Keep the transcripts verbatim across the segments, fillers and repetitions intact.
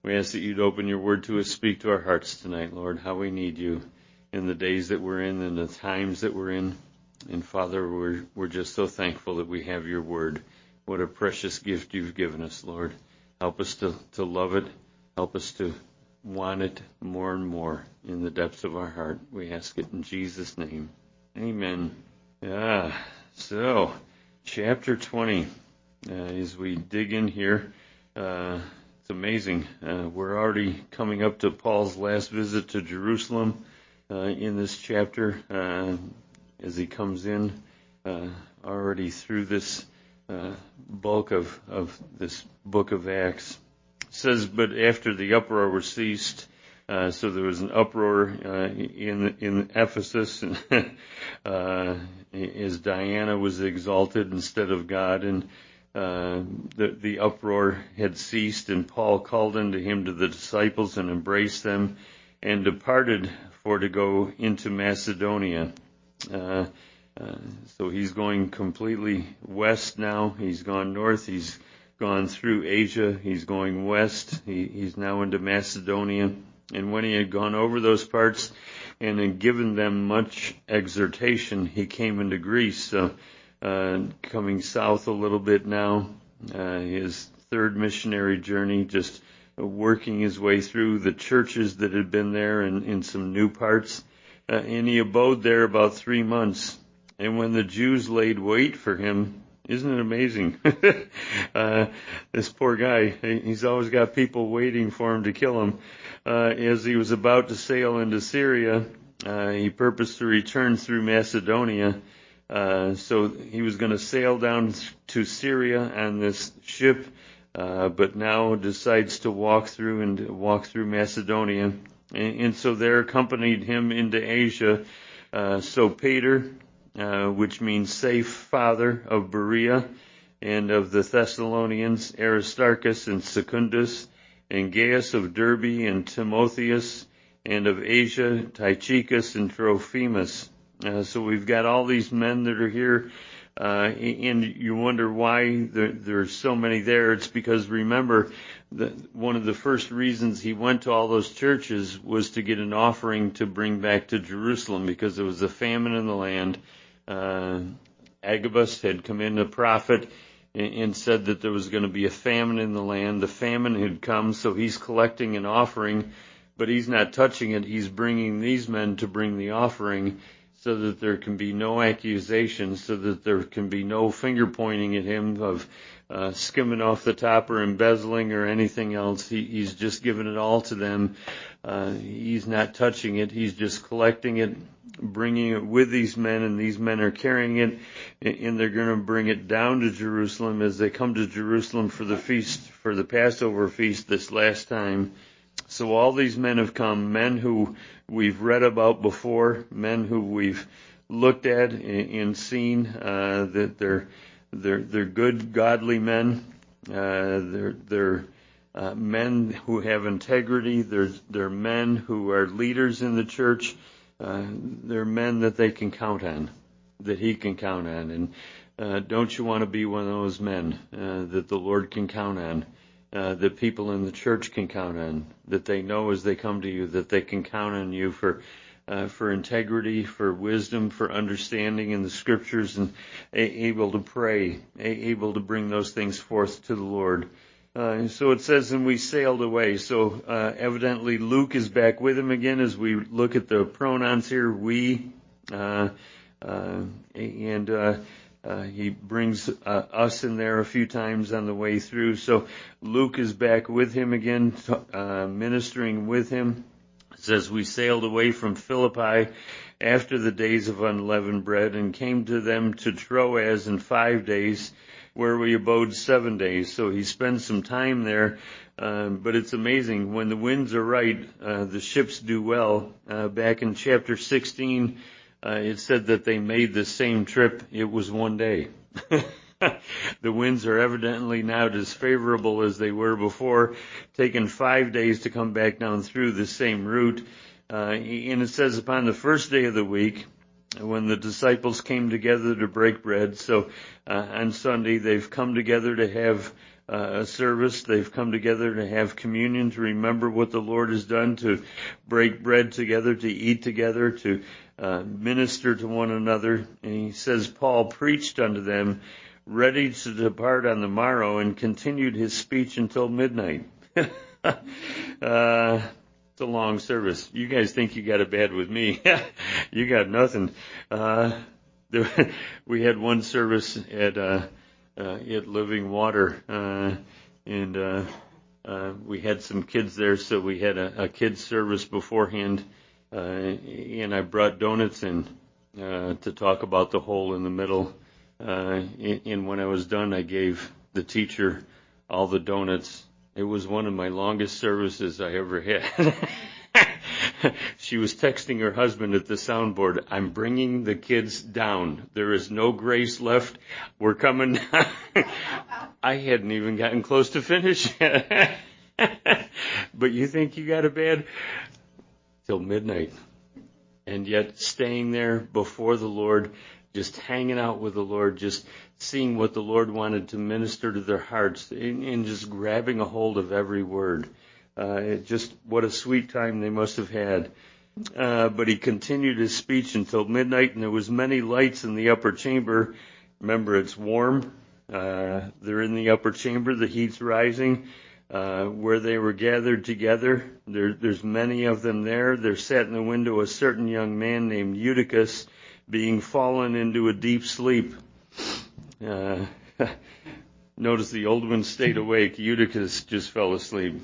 We ask that you'd open your word to us, speak to our hearts tonight, Lord, how we need you in the days that we're in and the times that we're in. And Father, we're, we're just so thankful that we have your word. What a precious gift you've given us, Lord. Help us to, to love it. Help us to want it more and more in the depths of our heart. We ask it in Jesus' name. Amen. Yeah, so chapter twenty, uh, as we dig in here, uh, it's amazing. Uh, we're already coming up to Paul's last visit to Jerusalem uh, in this chapter uh, as he comes in uh, already through this uh, bulk of, of this book of Acts. It says, but after the uproar was ceased, uh, so there was an uproar uh, in in Ephesus, and uh, as Diana was exalted instead of God, and Uh, the, the uproar had ceased, and Paul called unto him to the disciples and embraced them and departed for to go into Macedonia. Uh, uh, so he's going completely west now. He's gone north. He's gone through Asia. He's going west. He, he's now into Macedonia. And when he had gone over those parts and had given them much exhortation, he came into Greece. So Uh, coming south a little bit now, uh, his third missionary journey, just working his way through the churches that had been there and in some new parts. Uh, and he abode there about three months. And when the Jews laid wait for him, isn't it amazing? uh, this poor guy, he's always got people waiting for him to kill him. Uh, as he was about to sail into Syria, uh, he purposed to return through Macedonia. Uh, so he was going to sail down to Syria on this ship, uh, but now decides to walk through and walk through Macedonia. And, and so there accompanied him into Asia. Uh, so Peter, uh, which means safe father of Berea, and of the Thessalonians, Aristarchus and Secundus, and Gaius of Derbe and Timotheus, and of Asia, Tychicus and Trophimus. Uh, so we've got all these men that are here, uh, and you wonder why there, there's so many there. It's because, remember, the, one of the first reasons he went to all those churches was to get an offering to bring back to Jerusalem, because there was a famine in the land. Uh, Agabus had come in, a prophet, and, and said that there was going to be a famine in the land. The famine had come, so he's collecting an offering, but he's not touching it. He's bringing these men to bring the offering, so that there can be no accusations, so that there can be no finger pointing at him of uh, skimming off the top or embezzling or anything else. He, he's just giving it all to them. Uh, he's not touching it. He's just collecting it, bringing it with these men, and these men are carrying it, and they're going to bring it down to Jerusalem as they come to Jerusalem for the feast, for the Passover feast this last time. So all these men have come, men who we've read about before, men who we've looked at and seen uh, that they're they're they're good, godly men. Uh, they're they're uh, men who have integrity. They're they're men who are leaders in the church. Uh, they're men that they can count on, that he can count on. And uh, don't you want to be one of those men uh, that the Lord can count on? Uh, that people in the church can count on, that they know as they come to you, that they can count on you for uh, for integrity, for wisdom, for understanding in the scriptures, and a- able to pray, a- able to bring those things forth to the Lord. Uh, so it says, and we sailed away. So uh, evidently Luke is back with him again as we look at the pronouns here, we, uh, uh, and uh Uh, he brings uh, us in there a few times on the way through. So Luke is back with him again, uh, ministering with him. It says, we sailed away from Philippi after the days of unleavened bread and came to them to Troas in five days, where we abode seven days. So he spends some time there. Uh, but it's amazing. When the winds are right, uh, the ships do well. Uh, back in chapter sixteen, Uh, it said that they made the same trip. It was one day. The winds are evidently not as favorable as they were before, taking five days to come back down through the same route. Uh, and it says upon the first day of the week, when the disciples came together to break bread. So uh, on Sunday, they've come together to have uh, a service. They've come together to have communion, to remember what the Lord has done, to break bread together, to eat together, to uh, minister to one another. And he says, Paul preached unto them, ready to depart on the morrow, and continued his speech until midnight. uh, it's a long service. You guys think you got it bad with me. You got nothing. Uh, there, we had one service at, uh, uh, at Living Water, uh, and, uh, uh, we had some kids there, so we had a, a kids service beforehand, uh, and I brought donuts in, uh, to talk about the hole in the middle. Uh, and when I was done, I gave the teacher all the donuts. It was one of my longest services I ever had. She was texting her husband at the soundboard, I'm bringing the kids down. There is no grace left. We're coming. I hadn't even gotten close to finish. But you think you got it bad? Till midnight. And yet staying there before the Lord, just hanging out with the Lord, just seeing what the Lord wanted to minister to their hearts, and, and just grabbing a hold of every word. Uh, it just, what a sweet time they must have had. Uh, but he continued his speech until midnight, and there was many lights in the upper chamber. Remember, it's warm. Uh, they're in the upper chamber, the heat's rising. Uh, where they were gathered together, there, there's many of them there. There sat in the window a certain young man named Eutychus, being fallen into a deep sleep. Uh, notice the old one stayed awake. Eutychus just fell asleep.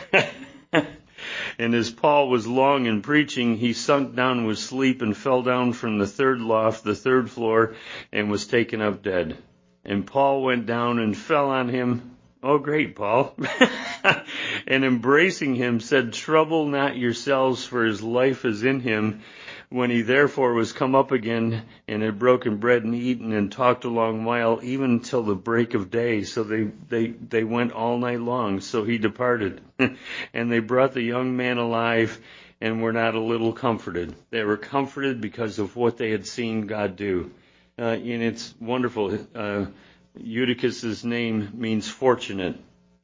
And as Paul was long in preaching, he sunk down with sleep and fell down from the third loft, the third floor, and was taken up dead. And Paul went down and fell on him. Oh, great, Paul. And embracing him said, trouble not yourselves, for his life is in him. When he therefore was come up again and had broken bread and eaten and talked a long while, even till the break of day. So they, they, they went all night long. So he departed. And they brought the young man alive and were not a little comforted. They were comforted because of what they had seen God do. Uh, and it's wonderful. Uh, Eutychus's name means fortunate.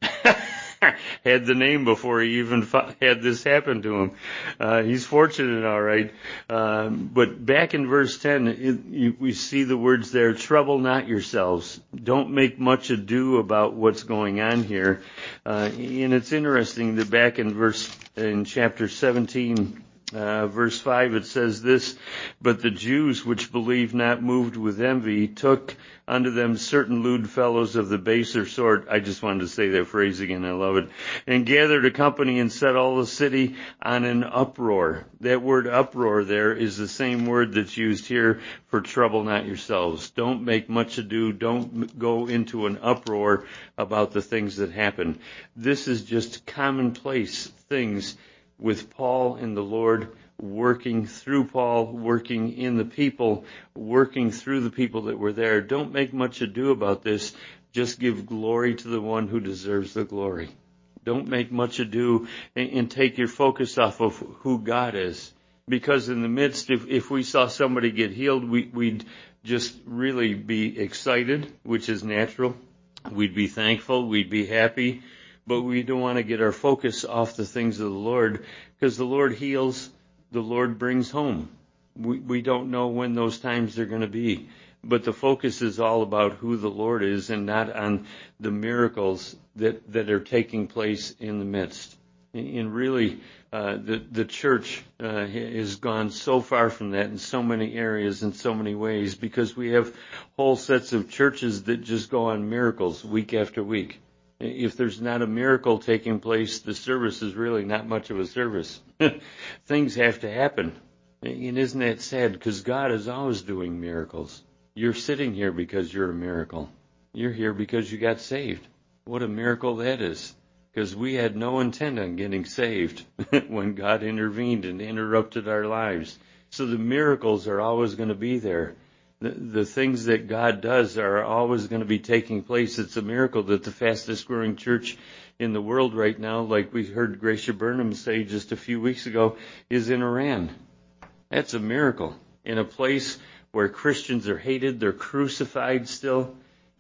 Had the name before he even had this happen to him. Uh, he's fortunate, all right. Um, but back in verse ten, it, you, we see the words there, trouble not yourselves. Don't make much ado about what's going on here. Uh, and it's interesting that back in verse, in chapter seventeen, Uh, verse five, it says this, but the Jews which believed not, moved with envy, took unto them certain lewd fellows of the baser sort. I just wanted to say that phrase again. I love it. And gathered a company and set all the city on an uproar. That word uproar there is the same word that's used here for trouble not yourselves. Don't make much ado. Don't go into an uproar about the things that happen. This is just commonplace things with Paul and the Lord, working through Paul, working in the people, working through the people that were there. Don't make much ado about this. Just give glory to the one who deserves the glory. Don't make much ado and, and take your focus off of who God is. Because in the midst, if, if we saw somebody get healed, we, we'd just really be excited, which is natural. We'd be thankful. We'd be happy. But we don't want to get our focus off the things of the Lord, because the Lord heals, the Lord brings home. We, we don't know when those times are going to be. But the focus is all about who the Lord is and not on the miracles that, that are taking place in the midst. And really, uh, the, the church uh, has gone so far from that in so many areas, in so many ways, because we have whole sets of churches that just go on miracles week after week. If there's not a miracle taking place, the service is really not much of a service. Things have to happen. And isn't that sad? Because God is always doing miracles. You're sitting here because you're a miracle. You're here because you got saved. What a miracle that is. Because we had no intent on getting saved when God intervened and interrupted our lives. So the miracles are always going to be there. The, the things that God does are always going to be taking place. It's a miracle that the fastest growing church in the world right now, like we heard Gracia Burnham say just a few weeks ago, is in Iran. That's a miracle. In a place where Christians are hated, they're crucified still.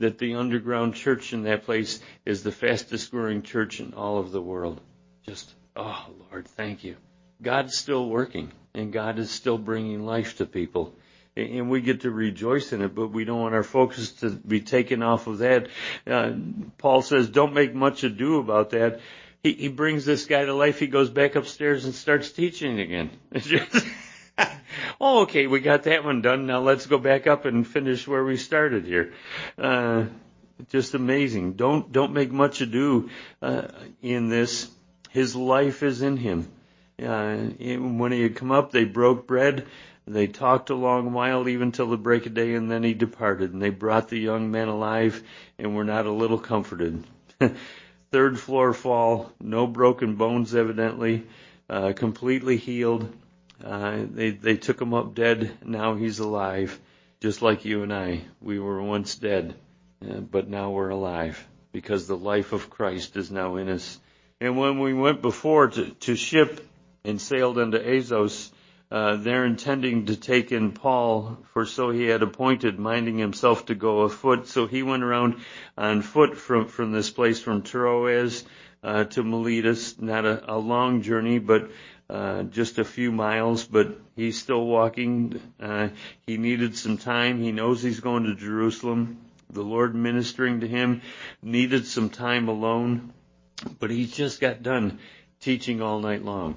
that the underground church in that place is the fastest growing church in all of the world. Just, oh, Lord, thank you. God's still working, and God is still bringing life to people. And we get to rejoice in it, but we don't want our focus to be taken off of that. Uh, Paul says, don't make much ado about that. He, he brings this guy to life. He goes back upstairs and starts teaching again. It's just, oh, okay, we got that one done. Now let's go back up and finish where we started here. Uh, just amazing. Don't, don't make much ado, uh, in this. His life is in him. Uh, when he had come up, they broke bread. They talked a long while, even till the break of day, and then he departed. And they brought the young man alive, and were not a little comforted. Third floor fall, no broken bones evidently, uh, completely healed. Uh, they, they took him up dead. Now he's alive, just like you and I. We were once dead, uh, but now we're alive, because the life of Christ is now in us. And when we went before to, to ship and sailed unto Azos, Uh, they're intending to take in Paul, for so he had appointed, minding himself to go afoot. So he went around on foot from, from this place, from Troas uh, to Miletus. Not a, a long journey, but uh, just a few miles. But he's still walking. Uh, he needed some time. He knows he's going to Jerusalem. The Lord ministering to him, needed some time alone. But he's just got done teaching all night long.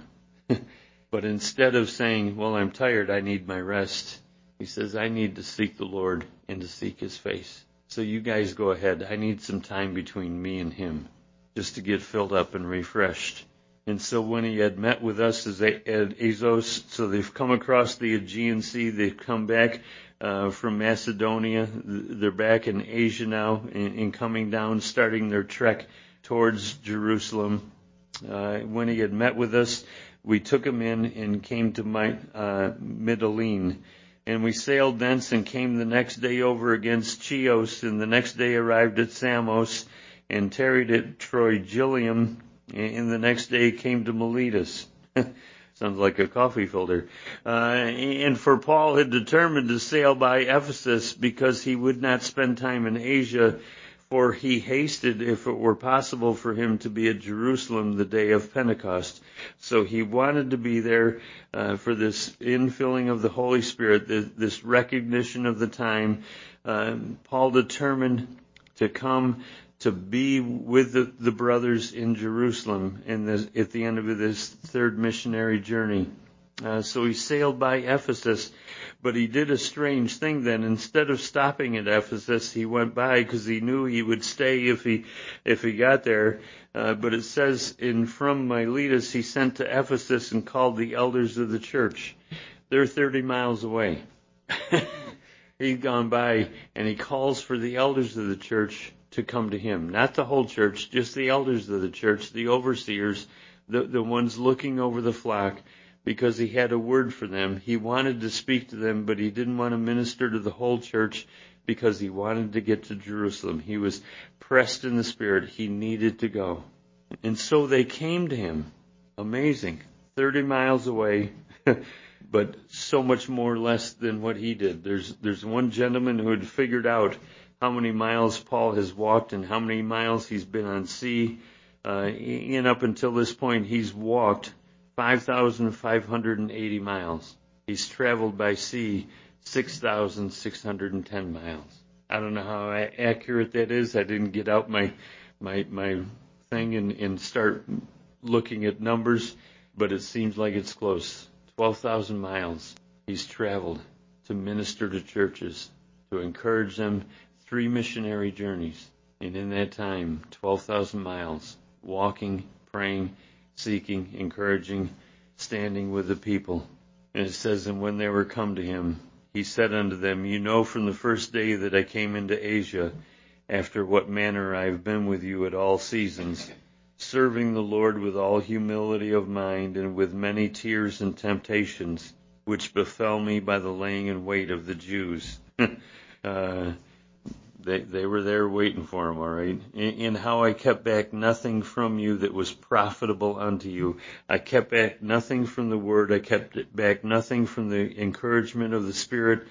But instead of saying, well, I'm tired, I need my rest, he says, I need to seek the Lord and to seek his face. So you guys go ahead. I need some time between me and him just to get filled up and refreshed. And so when he had met with us at Azos, so they've come across the Aegean Sea, they've come back uh, from Macedonia, they're back in Asia now, and, and coming down, starting their trek towards Jerusalem. Uh, when he had met with us, we took him in and came to my, uh, Mytilene. And we sailed thence and came the next day over against Chios, and the next day arrived at Samos, and tarried at Trogyllium, and the next day came to Miletus. Sounds like a coffee filter. Uh, and for Paul had determined to sail by Ephesus, because he would not spend time in Asia, for he hasted, if it were possible for him, to be at Jerusalem the day of Pentecost. So he wanted to be there uh, for this infilling of the Holy Spirit, this, this recognition of the time. Uh, Paul determined to come to be with the, the brothers in Jerusalem in this, at the end of this third missionary journey. Uh, so he sailed by Ephesus, but he did a strange thing then. Instead of stopping at Ephesus, he went by, because he knew he would stay if he if he got there. Uh, but it says, in from Miletus he sent to Ephesus and called the elders of the church. They're thirty miles away. He'd gone by, and he calls for the elders of the church to come to him. Not the whole church, just the elders of the church, the overseers, the, the ones looking over the flock, because he had a word for them. He wanted to speak to them, but he didn't want to minister to the whole church, because he wanted to get to Jerusalem. He was pressed in the Spirit. He needed to go. And so they came to him. Amazing. thirty miles away, but so much more less than what he did. There's, there's one gentleman who had figured out how many miles Paul has walked and how many miles he's been on sea. Uh, and up until this point, he's walked five thousand five hundred eighty miles. He's traveled by sea six thousand six hundred ten miles. I don't know how accurate that is. I didn't get out my my my thing and, and start looking at numbers, but it seems like it's close. twelve thousand miles he's traveled to minister to churches, to encourage them. Three missionary journeys. And in that time, twelve thousand miles, walking, praying, seeking, encouraging, standing with the people. And it says, and when they were come to him, he said unto them, you know from the first day that I came into Asia, after what manner I have been with you at all seasons, serving the Lord with all humility of mind and with many tears and temptations, which befell me by the laying in wait of the Jews. uh, They they were there waiting for him, all right? In, in how I kept back nothing from you that was profitable unto you. I kept back nothing from the word. I kept back nothing from the encouragement of the Spirit.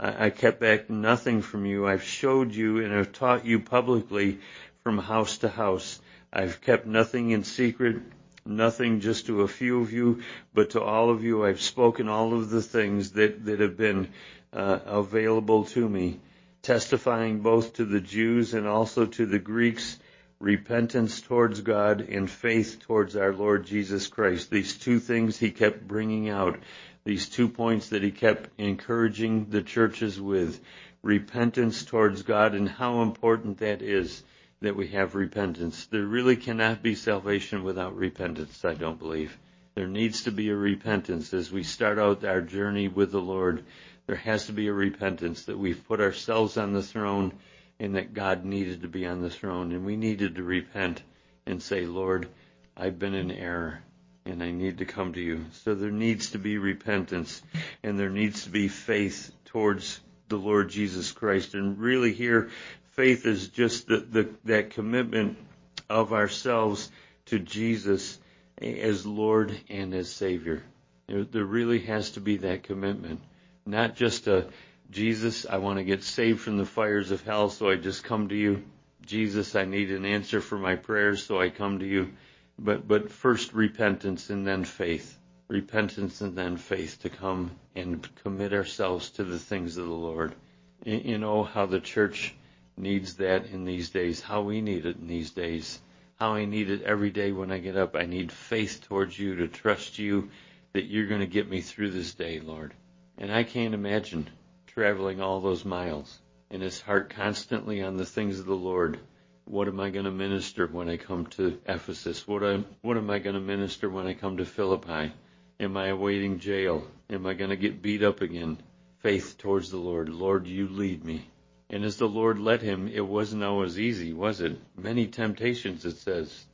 I, I kept back nothing from you. I've showed you and have taught you publicly from house to house. I've kept nothing in secret, nothing just to a few of you, but to all of you I've spoken all of the things that, that have been uh, available to me, testifying both to the Jews and also to the Greeks, repentance towards God and faith towards our Lord Jesus Christ. These two things he kept bringing out, these two points that he kept encouraging the churches with, repentance towards God and how important that is that we have repentance. There really cannot be salvation without repentance, I don't believe. There needs to be a repentance as we start out our journey with the Lord. There has to be a repentance that we've put ourselves on the throne and that God needed to be on the throne. And we needed to repent and say, Lord, I've been in error and I need to come to you. So there needs to be repentance and there needs to be faith towards the Lord Jesus Christ. And really here, faith is just the, the, that commitment of ourselves to Jesus as Lord and as Savior. There, there really has to be that commitment. Not just a, Jesus, I want to get saved from the fires of hell, so I just come to you. Jesus, I need an answer for my prayers, so I come to you. But, but first repentance and then faith. Repentance and then faith to come and commit ourselves to the things of the Lord. You know how the church needs that in these days, how we need it in these days, how I need it every day when I get up. I need faith towards you, to trust you that you're going to get me through this day, Lord. And I can't imagine traveling all those miles and his heart constantly on the things of the Lord. What am I going to minister when I come to Ephesus? What am, what am I going to minister when I come to Philippi? Am I awaiting jail? Am I going to get beat up again? Faith towards the Lord. Lord, you lead me. And as the Lord led him, it wasn't always easy, was it? Many temptations, it says.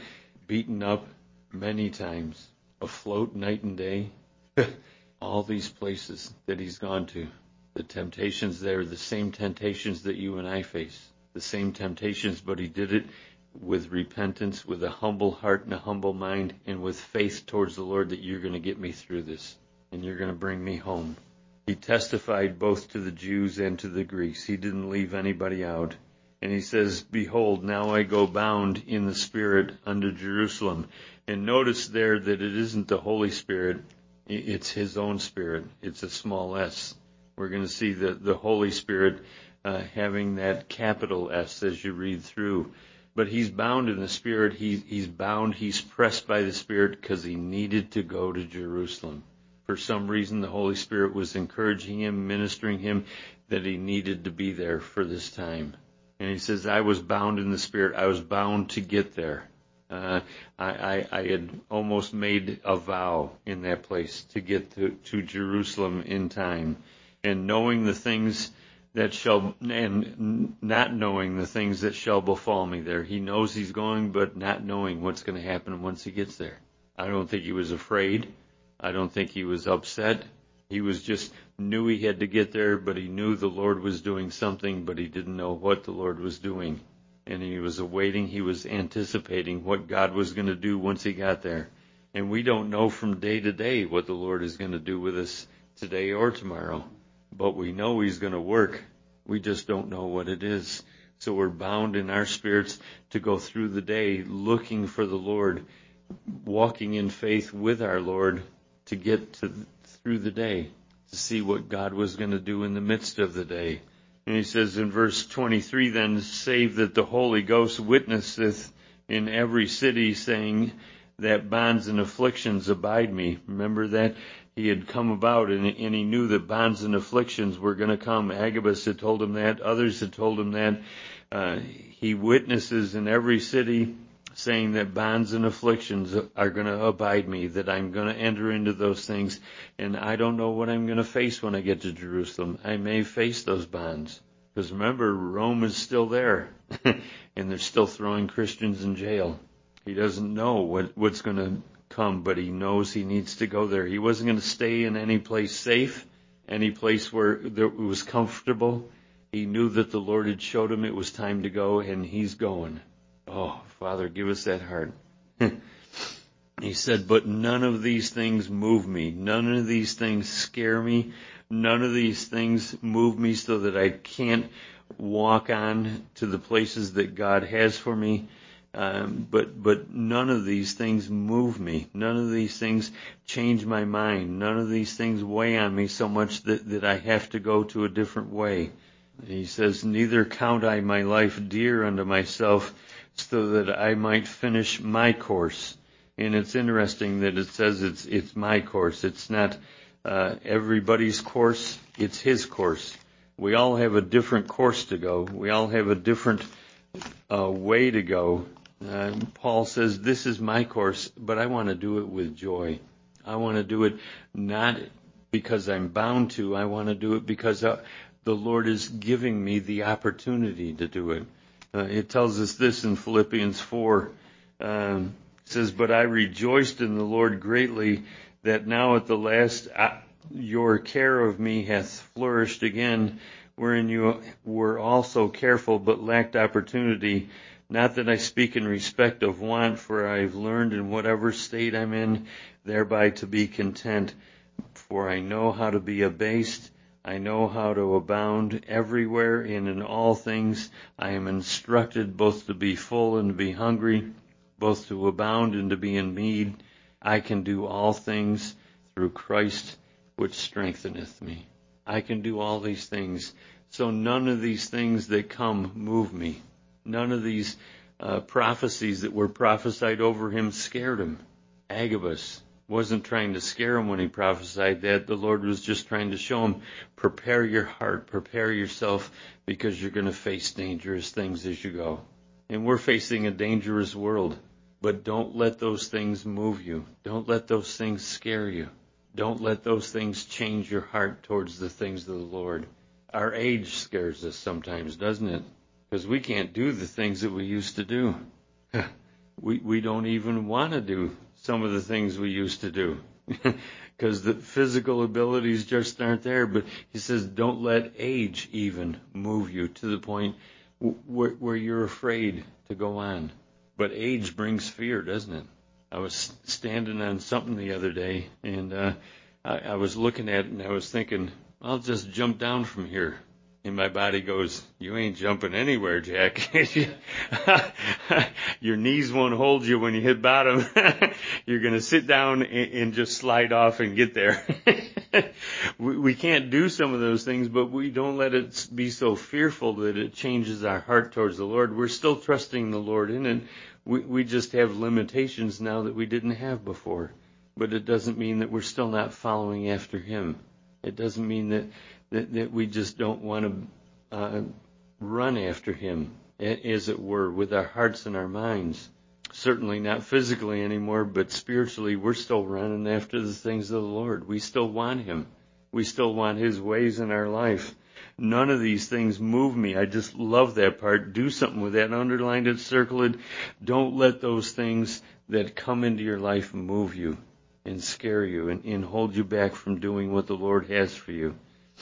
Beaten up many times. Afloat night and day. All these places that he's gone to. The temptations there, the same temptations that you and I face. The same temptations, but he did it with repentance, with a humble heart and a humble mind, and with faith towards the Lord that you're going to get me through this, and you're going to bring me home. He testified both to the Jews and to the Greeks. He didn't leave anybody out. And he says, behold, now I go bound in the Spirit unto Jerusalem. And notice there that it isn't the Holy Spirit, it's his own Spirit. It's a small s. We're going to see the, the Holy Spirit uh, having that capital S as you read through. But he's bound in the Spirit. He, he's bound, he's pressed by the Spirit because he needed to go to Jerusalem. For some reason, the Holy Spirit was encouraging him, ministering him, that he needed to be there for this time. And he says, I was bound in the Spirit. I was bound to get there. Uh, I, I, I had almost made a vow in that place to get to, to Jerusalem in time. And knowing the things that shall, and not knowing the things that shall befall me there. He knows he's going, but not knowing what's going to happen once he gets there. I don't think he was afraid. I don't think he was upset. He was just knew he had to get there, but he knew the Lord was doing something, but he didn't know what the Lord was doing. And he was awaiting, he was anticipating what God was going to do once he got there. And we don't know from day to day what the Lord is going to do with us today or tomorrow. But we know he's going to work. We just don't know what it is. So we're bound in our spirits to go through the day looking for the Lord, walking in faith with our Lord to get to through the day, to see what God was going to do in the midst of the day. And he says in verse twenty-three, then, save that the Holy Ghost witnesseth in every city, saying that bonds and afflictions abide me. Remember that? He had come about, and, and he knew that bonds and afflictions were going to come. Agabus had told him that. Others had told him that. Uh, he witnesses in every city, saying that bonds and afflictions are going to abide me, that I'm going to enter into those things, and I don't know what I'm going to face when I get to Jerusalem. I may face those bonds, because remember, Rome is still there, and they're still throwing Christians in jail. He doesn't know what, what's going to come, but he knows he needs to go there. He wasn't going to stay in any place safe, any place where it was comfortable. He knew that the Lord had showed him it was time to go, and he's going. Oh, Father, give us that heart. He said, but none of these things move me. None of these things scare me. None of these things move me so that I can't walk on to the places that God has for me. Um, but, but none of these things move me. None of these things change my mind. None of these things weigh on me so much that, that I have to go to a different way. He says, neither count I my life dear unto myself so that I might finish my course. And it's interesting that it says it's it's my course. It's not uh, everybody's course. It's his course. We all have a different course to go. We all have a different uh, way to go. Uh, Paul says, this is my course, but I want to do it with joy. I want to do it not because I'm bound to. I want to do it because uh, the Lord is giving me the opportunity to do it. Uh, it tells us this in Philippians four. Um, It says, but I rejoiced in the Lord greatly that now at the last I, your care of me hath flourished again, wherein you were also careful but lacked opportunity. Not that I speak in respect of want, for I have learned in whatever state I'm in, thereby to be content. For I know how to be abased, I know how to abound everywhere, and in all things I am instructed both to be full and to be hungry, both to abound and to be in need. I can do all things through Christ, which strengtheneth me. I can do all these things. So none of these things that come move me. None of these uh, prophecies that were prophesied over him scared him. Agabus wasn't trying to scare him when he prophesied that. The Lord was just trying to show him, prepare your heart, prepare yourself, because you're going to face dangerous things as you go. And we're facing a dangerous world. But don't let those things move you. Don't let those things scare you. Don't let those things change your heart towards the things of the Lord. Our age scares us sometimes, doesn't it? Because we can't do the things that we used to do. we we don't even want to do some of the things we used to do. Because the physical abilities just aren't there. But he says, don't let age even move you to the point where, where you're afraid to go on. But age brings fear, doesn't it? I was standing on something the other day, and uh, I, I was looking at it, and I was thinking, I'll just jump down from here. And my body goes, you ain't jumping anywhere, Jack. Your knees won't hold you when you hit bottom. You're going to sit down and, and just slide off and get there. we, we can't do some of those things, but we don't let it be so fearful that it changes our heart towards the Lord. We're still trusting the Lord in it. We, we just have limitations now that we didn't have before. But it doesn't mean that we're still not following after Him. It doesn't mean that, that, that we just don't want to uh, run after Him, as it were, with our hearts and our minds. Certainly not physically anymore, but spiritually we're still running after the things of the Lord. We still want Him. We still want His ways in our life. None of these things move me. I just love that part. Do something with that. Underline it, circle it. Don't let those things that come into your life move you and scare you and, and hold you back from doing what the Lord has for you.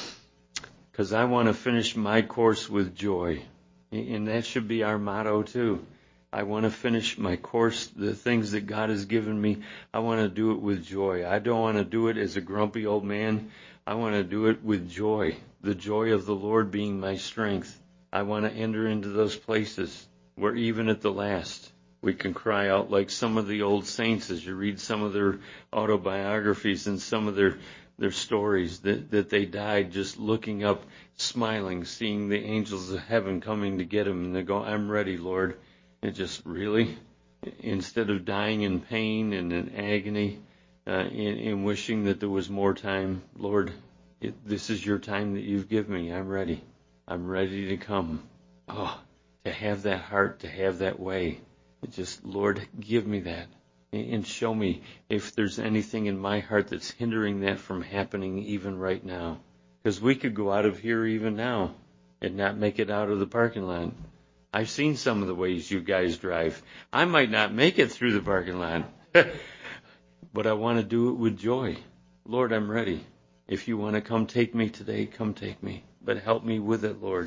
Because I want to finish my course with joy. And that should be our motto too. I want to finish my course, the things that God has given me. I want to do it with joy. I don't want to do it as a grumpy old man. I want to do it with joy. The joy of the Lord being my strength. I want to enter into those places where even at the last we can cry out like some of the old saints as you read some of their autobiographies and some of their their stories that, that they died just looking up, smiling, seeing the angels of heaven coming to get them. And they go, I'm ready, Lord. And just really, instead of dying in pain and in agony, uh, in, in wishing that there was more time, Lord, it, this is your time that you've given me. I'm ready. I'm ready to come. Oh, to have that heart, to have that way. It just, Lord, give me that. And show me if there's anything in my heart that's hindering that from happening even right now. Because we could go out of here even now and not make it out of the parking lot. I've seen some of the ways you guys drive. I might not make it through the parking lot. But I want to do it with joy. Lord, I'm ready. If you want to come take me today, come take me. But help me with it, Lord.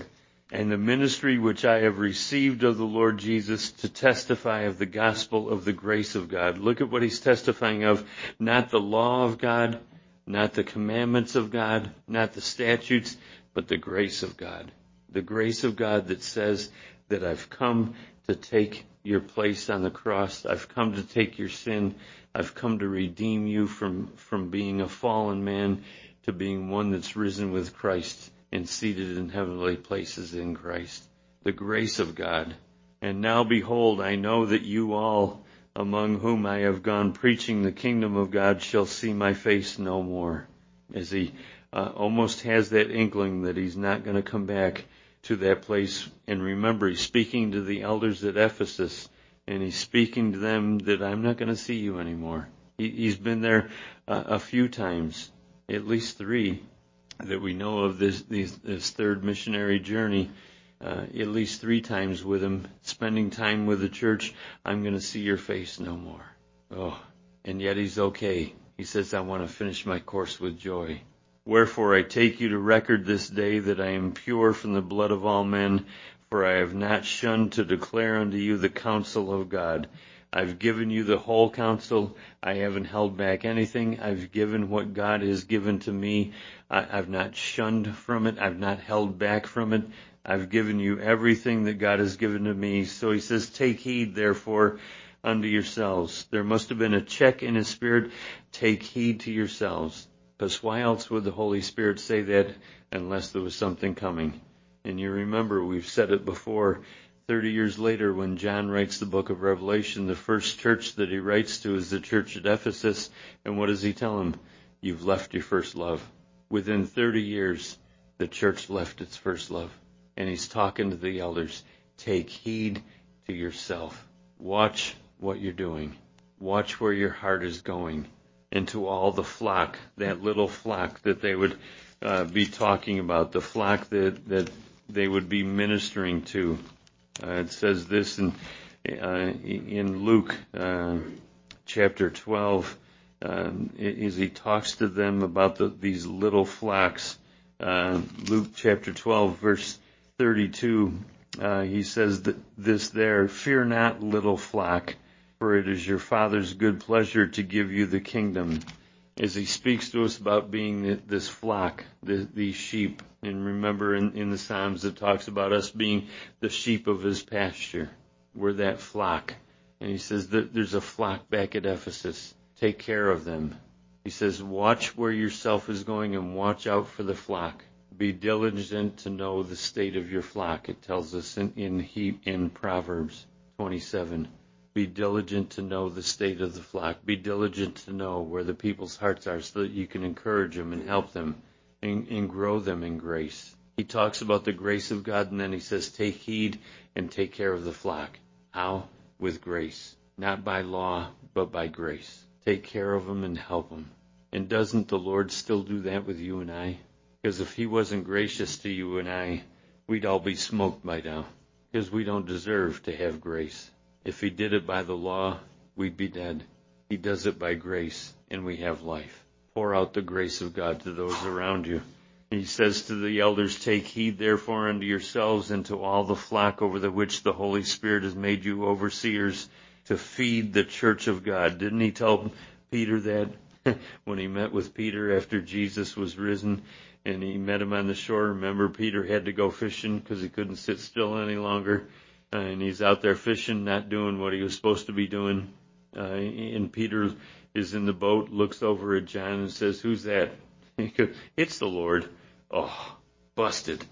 and the ministry which I have received of the Lord Jesus to testify of the gospel of the grace of God. Look at what he's testifying of. Not the law of God, not the commandments of God, not the statutes, but the grace of God. The grace of God that says that I've come to take your place on the cross. I've come to take your sin. I've come to redeem you from, from being a fallen man to being one that's risen with Christ and seated in heavenly places in Christ. The grace of God. And now behold, I know that you all, among whom I have gone preaching the kingdom of God, shall see my face no more. As he uh, almost has that inkling that he's not going to come back to that place. And remember, he's speaking to the elders at Ephesus, and he's speaking to them that I'm not going to see you anymore. He, he's been there uh, a few times, at least three, that we know of this, this, this third missionary journey. Uh, at least three times with him, spending time with the church. I'm going to see your face no more. Oh, and yet he's okay. He says, I want to finish my course with joy. Wherefore I take you to record this day that I am pure from the blood of all men, for I have not shunned to declare unto you the counsel of God. I've given you the whole counsel. I haven't held back anything. I've given what God has given to me. I, I've not shunned from it. I've not held back from it. I've given you everything that God has given to me. So he says, take heed, therefore, unto yourselves. There must have been a check in his spirit. Take heed to yourselves. Because why else would the Holy Spirit say that unless there was something coming? And you remember, we've said it before, thirty years later when John writes the book of Revelation, the first church that he writes to is the church at Ephesus. And what does he tell them? You've left your first love. Within thirty years, the church left its first love. And he's talking to the elders. Take heed to yourself. Watch what you're doing. Watch where your heart is going. And to all the flock, that little flock that they would uh, be talking about, the flock that, that they would be ministering to. Uh, it says this in, uh, in Luke uh, chapter twelve, uh, as he talks to them about the, these little flocks. Uh, Luke chapter twelve, verse thirty-two, uh, he says that this there, fear not, little flock, for it is your Father's good pleasure to give you the kingdom. As he speaks to us about being this flock, the, these sheep. And remember in, in the Psalms it talks about us being the sheep of his pasture. We're that flock. And he says that there's a flock back at Ephesus. Take care of them. He says, watch where yourself is going and watch out for the flock. Be diligent to know the state of your flock. It tells us in, in, in Proverbs twenty-seven. Be diligent to know the state of the flock. Be diligent to know where the people's hearts are so that you can encourage them and help them and, and grow them in grace. He talks about the grace of God, and then he says, take heed and take care of the flock. How? With grace. Not by law, but by grace. Take care of them and help them. And doesn't the Lord still do that with you and I? Because if he wasn't gracious to you and I, we'd all be smoked by now. Because we don't deserve to have grace. If he did it by the law, we'd be dead. He does it by grace, and we have life. Pour out the grace of God to those around you. He says to the elders, take heed therefore unto yourselves and to all the flock over the which the Holy Spirit has made you overseers to feed the church of God. Didn't he tell Peter that when he met with Peter after Jesus was risen and he met him on the shore? Remember, Peter had to go fishing because he couldn't sit still any longer. Uh, and he's out there fishing, not doing what he was supposed to be doing. Uh, and Peter is in the boat, looks over at John and says, who's that? He goes, it's the Lord. Oh, busted.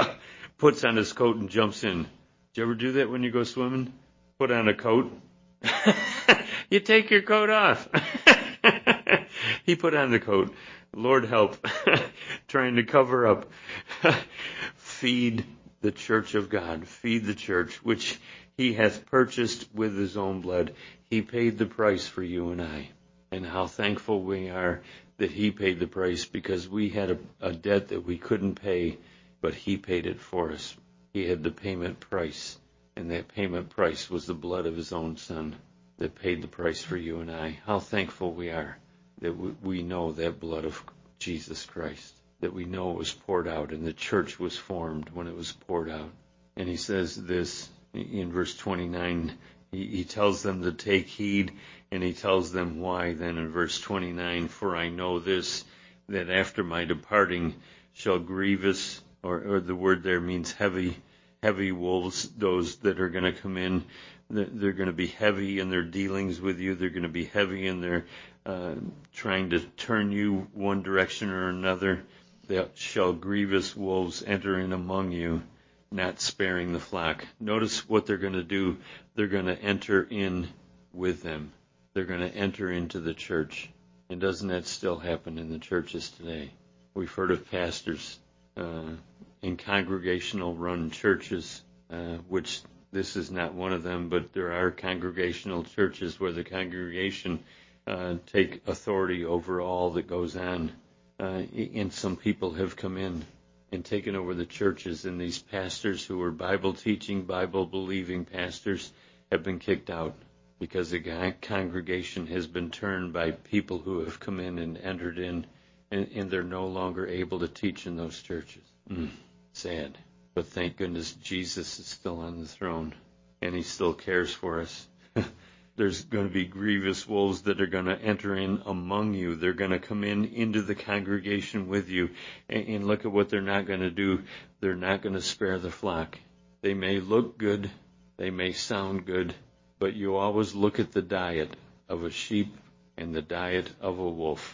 Puts on his coat and jumps in. Did you ever do that when you go swimming? Put on a coat? You take your coat off. He put on the coat. Lord help. Trying to cover up. Feed the church of God. Feed the church, which he hath purchased with his own blood. He paid the price for you and I. And how thankful we are that he paid the price, because we had a, a debt that we couldn't pay, but he paid it for us. He had the payment price, and that payment price was the blood of his own son that paid the price for you and I. How thankful we are that we, we know that blood of Jesus Christ. that we know it was poured out, and the church was formed when it was poured out. And he says this in verse twenty-nine. He, he tells them to take heed, and he tells them why then in verse twenty-nine, for I know this, that after my departing shall grievous, or, or the word there means heavy, heavy wolves, those that are going to come in. They're going to be heavy in their dealings with you. They're going to be heavy in their uh, trying to turn you one direction or another. They shall grievous wolves enter in among you, not sparing the flock. Notice what they're going to do. They're going to enter in with them. They're going to enter into the church. And doesn't that still happen in the churches today? We've heard of pastors uh, in congregational run churches, uh, which this is not one of them, but there are congregational churches where the congregation uh, take authority over all that goes on. Uh, and some people have come in and taken over the churches, and these pastors who were Bible teaching, Bible believing pastors have been kicked out because the congregation has been turned by people who have come in and entered in, and, and they're no longer able to teach in those churches. Mm, sad. But thank goodness Jesus is still on the throne, and he still cares for us. There's going to be grievous wolves that are going to enter in among you. They're going to come in into the congregation with you. And, and look at what they're not going to do. They're not going to spare the flock. They may look good. They may sound good. But you always look at the diet of a sheep and the diet of a wolf.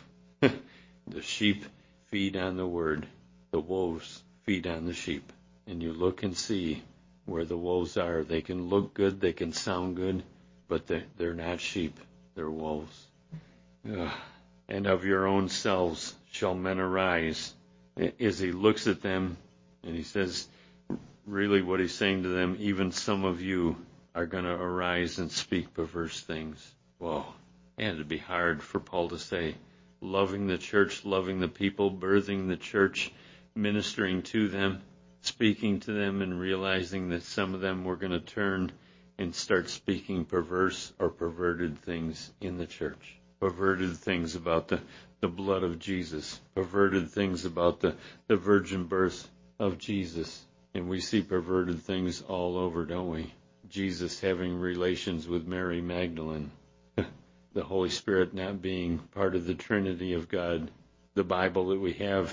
The sheep feed on the word. The wolves feed on the sheep. And you look and see where the wolves are. They can look good, they can sound good, but they're, they're not sheep, they're wolves. Ugh. And of your own selves shall men arise. As he looks at them, and he says, really what he's saying to them, even some of you are going to arise and speak perverse things. Whoa. And it'd be hard for Paul to say, loving the church, loving the people, birthing the church, ministering to them, speaking to them, and realizing that some of them were going to turn and start speaking perverse or perverted things in the church. Perverted things about the, the blood of Jesus. Perverted things about the, the virgin birth of Jesus. And we see perverted things all over, don't we? Jesus having relations with Mary Magdalene. The Holy Spirit not being part of the Trinity of God. The Bible that we have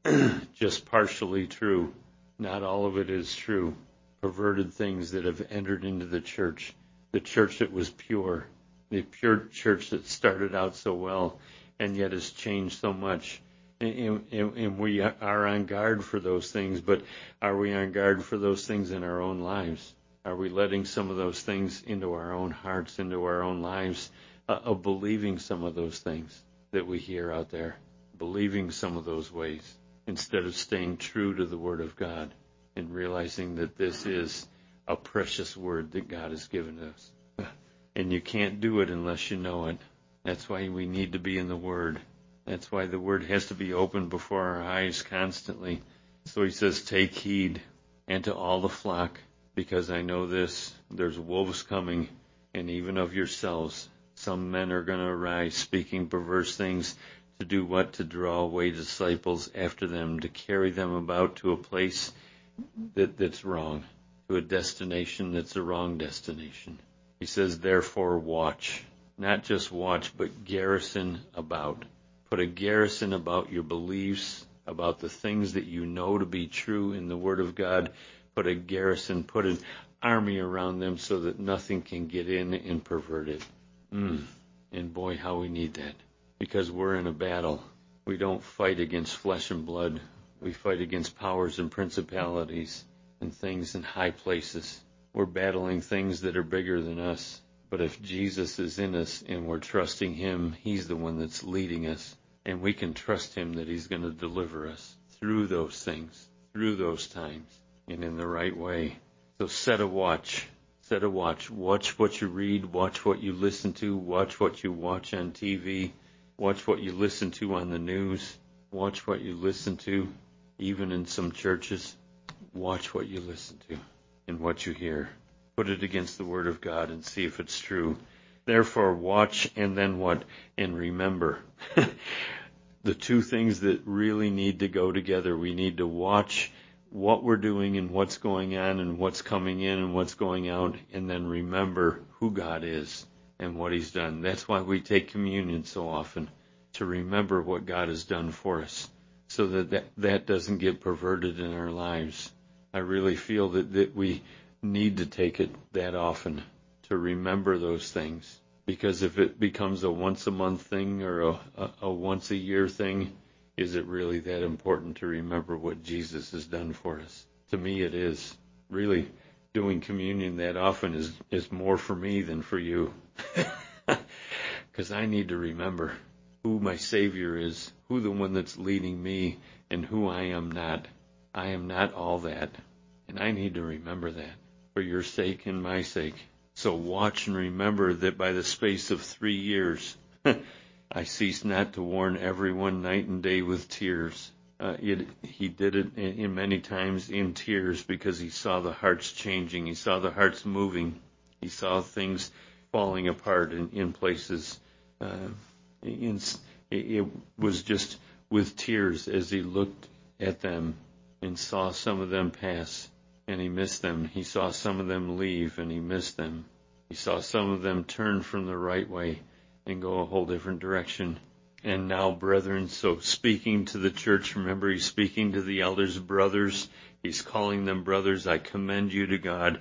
just partially true. Not all of it is true. Perverted things that have entered into the church. The church that was pure. The pure church that started out so well and yet has changed so much. And, and, and we are on guard for those things, but are we on guard for those things in our own lives? Are we letting some of those things into our own hearts, into our own lives, uh, of believing some of those things that we hear out there, believing some of those ways, instead of staying true to the Word of God and realizing that this is a precious Word that God has given us. And you can't do it unless you know it. That's why we need to be in the Word. That's why the Word has to be open before our eyes constantly. So he says, take heed, and to all the flock, because I know this, there's wolves coming, and even of yourselves, some men are going to arise speaking perverse things, to do what? To draw away disciples after them, to carry them about to a place that, that's wrong, to a destination that's a wrong destination. He says, therefore watch. Not just watch, but garrison about. Put a garrison about your beliefs, about the things that you know to be true in the Word of God. Put a garrison, put an army around them so that nothing can get in and pervert it. Mm. And boy, how we need that. Because we're in a battle. We don't fight against flesh and blood. We fight against powers and principalities and things in high places. We're battling things that are bigger than us. But if Jesus is in us and we're trusting Him, He's the one that's leading us. And we can trust Him that He's going to deliver us through those things, through those times, and in the right way. So set a watch. Set a watch. Watch what you read. Watch what you listen to. Watch what you watch on T V. Watch what you listen to on the news. Watch what you listen to, even in some churches. Watch what you listen to and what you hear. Put it against the Word of God and see if it's true. Therefore, watch, and then what? And remember. the two things that really need to go together. We need to watch what we're doing and what's going on and what's coming in and what's going out, and then remember who God is and what he's done. That's why we take communion so often, to remember what God has done for us, so that that, that doesn't get perverted in our lives. I really feel that, that we need to take it that often, to remember those things. Because if it becomes a once a month thing or a, a, a once a year thing, is it really that important to remember what Jesus has done for us? To me, it is. Really, doing communion that often is, is more for me than for you. Because I need to remember who my Savior is, who the one that's leading me, and who I am not. I am not all that. And I need to remember that for your sake and my sake. So watch and remember that by the space of three years, I cease not to warn everyone night and day with tears. Uh, it, he did it in, in many times in tears, because he saw the hearts changing. He saw the hearts moving. He saw things falling apart in, in places. Uh, in, it was just with tears as he looked at them and saw some of them pass, and he missed them. He saw some of them leave, and he missed them. He saw some of them turn from the right way and go a whole different direction. And now, brethren, so speaking to the church, remember he's speaking to the elders, brothers. He's calling them brothers. I commend you to God.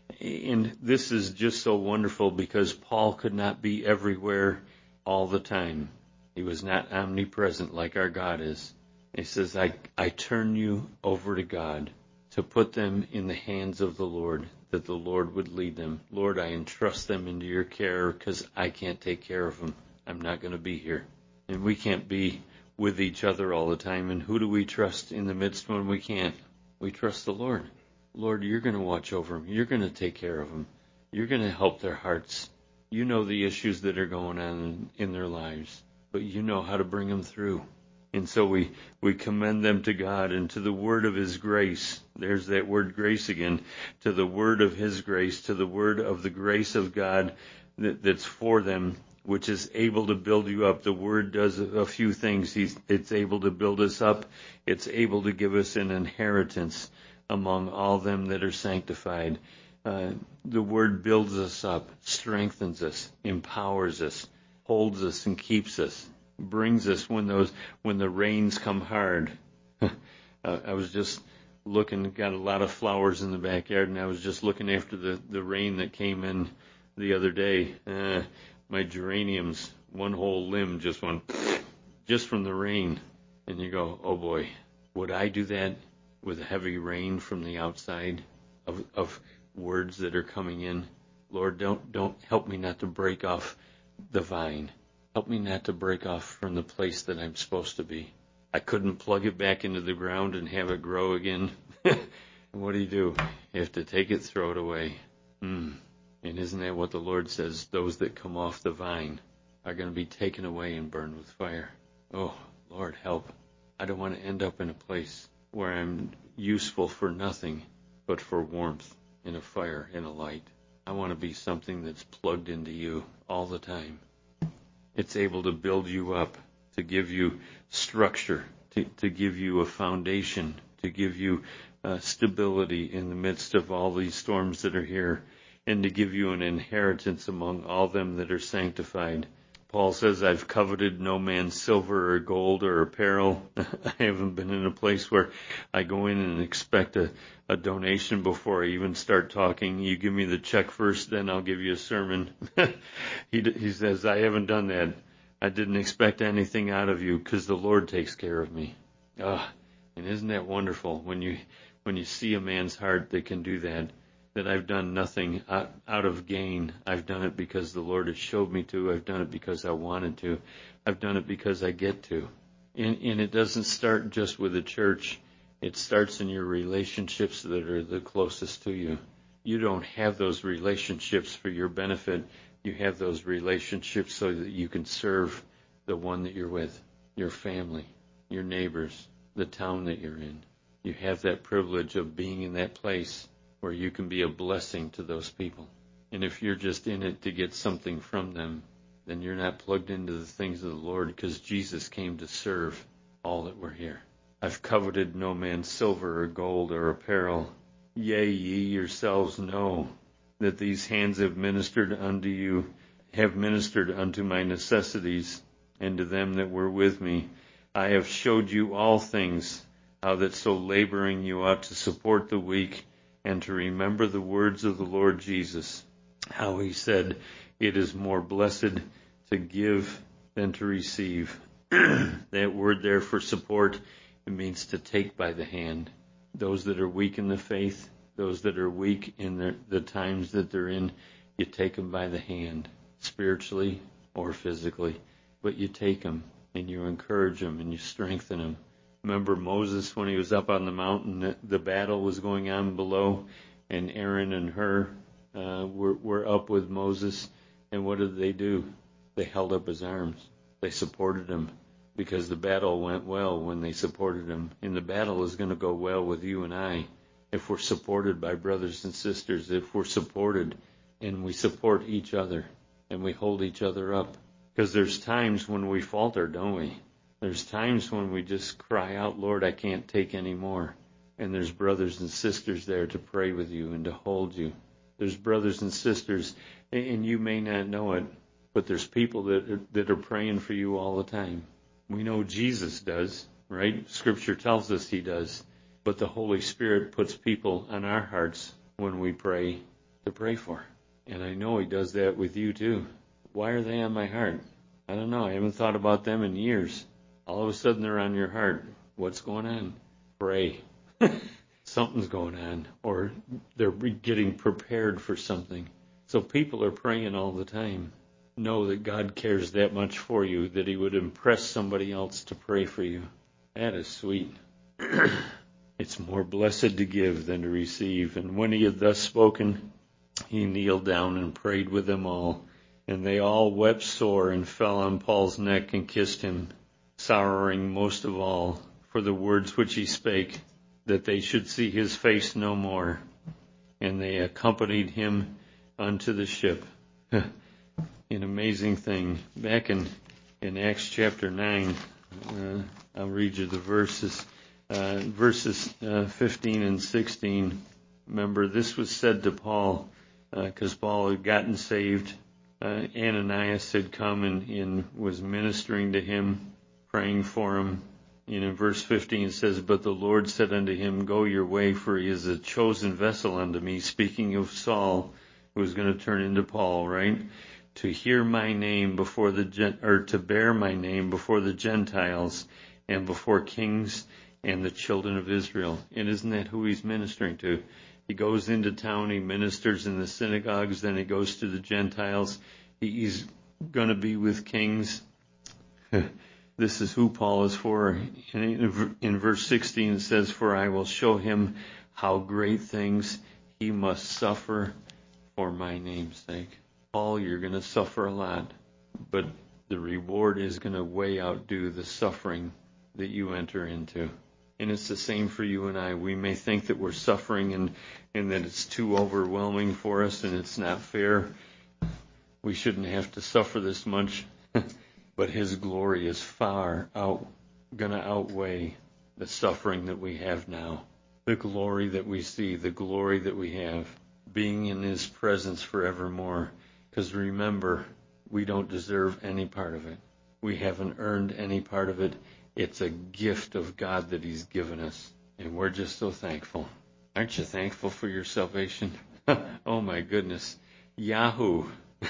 And this is just so wonderful, because Paul could not be everywhere all the time. He was not omnipresent like our God is. He says, I, I turn you over to God to put them in the hands of the Lord, that the Lord would lead them. Lord, I entrust them into your care, because I can't take care of them. I'm not going to be here. And we can't be with each other all the time. And who do we trust in the midst when we can't? We trust the Lord. Lord, you're going to watch over them. You're going to take care of them. You're going to help their hearts. You know the issues that are going on in, in their lives, but you know how to bring them through. And so we, we commend them to God and to the word of his grace. There's that word grace again. To the word of his grace, to the word of the grace of God that, that's for them, which is able to build you up. The word does a few things. He's, it's able to build us up. It's able to give us an inheritance among all them that are sanctified. Uh, the word builds us up, strengthens us, empowers us, holds us and keeps us, brings us when those when the rains come hard. uh, I was just looking, got a lot of flowers in the backyard, and I was just looking after the, the rain that came in the other day. Uh, my geraniums, one whole limb just went just from the rain. And you go, oh boy, would I do that with heavy rain from the outside of, of words that are coming in? Lord, don't don't help me not to break off the vine. Help me not to break off from the place that I'm supposed to be. I couldn't plug it back into the ground and have it grow again. What do you do? You have to take it, throw it away. Mm. And isn't that what the Lord says? Those that come off the vine are going to be taken away and burned with fire. Oh, Lord, help. I don't want to end up in a place where I'm useful for nothing but for warmth and a fire and a light. I want to be something that's plugged into you all the time. It's able to build you up, to give you structure, to, to give you a foundation, to give you uh, stability in the midst of all these storms that are here, and to give you an inheritance among all them that are sanctified. Paul says, I've coveted no man's silver or gold or apparel. I haven't been in a place where I go in and expect a, a donation before I even start talking. You give me the check first, then I'll give you a sermon. he, he says, I haven't done that. I didn't expect anything out of you because the Lord takes care of me. Ah, and isn't that wonderful when you when you see a man's heart that can do that? That I've done nothing out, out of gain. I've done it because the Lord has showed me to. I've done it because I wanted to. I've done it because I get to. And, and it doesn't start just with the church. It starts in your relationships that are the closest to you. You don't have those relationships for your benefit. You have those relationships so that you can serve the one that you're with, your family, your neighbors, the town that you're in. You have that privilege of being in that place where you can be a blessing to those people. And if you're just in it to get something from them, then you're not plugged into the things of the Lord, because Jesus came to serve all that were here. I've coveted no man's silver or gold or apparel. Yea, ye yourselves know that these hands have ministered unto you, have ministered unto my necessities, and to them that were with me. I have showed you all things, how that so laboring you ought to support the weak, and to remember the words of the Lord Jesus, how he said, it is more blessed to give than to receive. That word there for support, it means to take by the hand. Those that are weak in the faith, those that are weak in the, the times that they're in, you take them by the hand, spiritually or physically. But you take them and you encourage them and you strengthen them. Remember Moses when he was up on the mountain, the, the battle was going on below, and Aaron and Hur uh, were, were up with Moses. And what did they do? They held up his arms. They supported him, because the battle went well when they supported him. And the battle is going to go well with you and I if we're supported by brothers and sisters, if we're supported and we support each other and we hold each other up. Because there's times when we falter, don't we? There's times when we just cry out, Lord, I can't take any more. And there's brothers and sisters there to pray with you and to hold you. There's brothers and sisters, and you may not know it, but there's people that are, that are praying for you all the time. We know Jesus does, right? Scripture tells us he does. But the Holy Spirit puts people on our hearts when we pray to pray for. And I know he does that with you too. Why are they on my heart? I don't know. I haven't thought about them in years. All of a sudden they're on your heart. What's going on? Pray. Something's going on. Or they're getting prepared for something. So people are praying all the time. Know that God cares that much for you, that he would impress somebody else to pray for you. That is sweet. It's more blessed to give than to receive. And when he had thus spoken, he kneeled down and prayed with them all. And they all wept sore and fell on Paul's neck and kissed him, sorrowing most of all for the words which he spake, that they should see his face no more. And they accompanied him unto the ship. An amazing thing. Back in, in Acts chapter nine, uh, I'll read you the verses. Uh, verses uh, fifteen and sixteen. Remember, this was said to Paul because uh, Paul had gotten saved. Uh, Ananias had come and, and was ministering to him, praying for him. And in verse fifteen it says, But the Lord said unto him, Go your way, for he is a chosen vessel unto me, speaking of Saul, who was going to turn into Paul, right? To hear my name before the gen- or to bear my name before the Gentiles and before kings and the children of Israel. And isn't that who he's ministering to? He goes into town, he ministers in the synagogues, then he goes to the Gentiles. He's going to be with kings. This is who Paul is for. And in verse sixteen it says, For I will show him how great things he must suffer for my name's sake. Paul, you're going to suffer a lot, but the reward is going to way outdo the suffering that you enter into. And it's the same for you and I. We may think that we're suffering and, and that it's too overwhelming for us and it's not fair. We shouldn't have to suffer this much. But his glory is far out, going to outweigh the suffering that we have now. The glory that we see, the glory that we have, being in his presence forevermore. Because remember, we don't deserve any part of it. We haven't earned any part of it. It's a gift of God that he's given us. And we're just so thankful. Aren't you thankful for your salvation? Oh my goodness. Yahoo.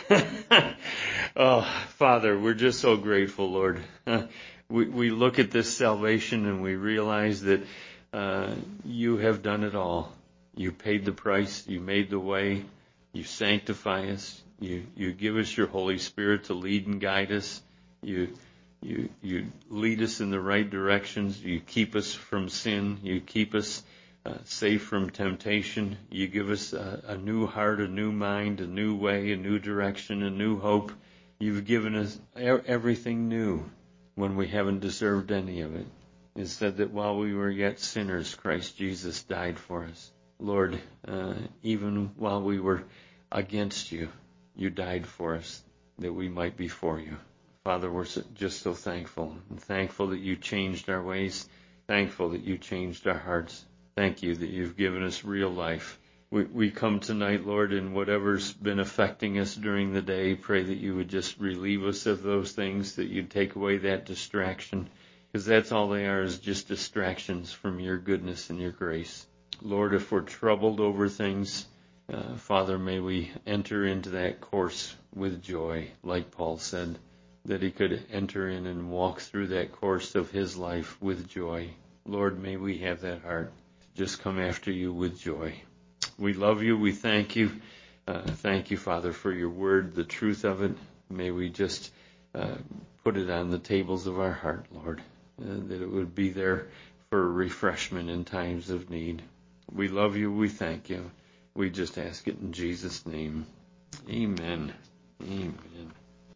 Oh, Father, we're just so grateful, Lord. We, we look at this salvation and we realize that uh, you have done it all. You paid the price. You made the way. You sanctify us. You, you give us your Holy Spirit to lead and guide us. You You you lead us in the right directions. You keep us from sin. You keep us uh, safe from temptation. You give us a, a new heart, a new mind, a new way, a new direction, a new hope. You've given us everything new when we haven't deserved any of it. It said that while we were yet sinners, Christ Jesus died for us. Lord, uh, even while we were against you, you died for us. that we might be for you. Father, we're just so thankful, and thankful that you changed our ways, thankful that you changed our hearts. Thank you that you've given us real life. We, we come tonight, Lord, and whatever's been affecting us during the day, pray that you would just relieve us of those things, that you'd take away that distraction, because that's all they are, is just distractions from your goodness and your grace. Lord, if we're troubled over things, uh, Father, may we enter into that course with joy, like Paul said, that he could enter in and walk through that course of his life with joy. Lord, may we have that heart to just come after you with joy. We love you. We thank you. Uh, thank you, Father, for your word, the truth of it. May we just uh, put it on the tables of our heart, Lord, uh, that it would be there for refreshment in times of need. We love you. We thank you. We just ask it in Jesus' name. Amen. Amen.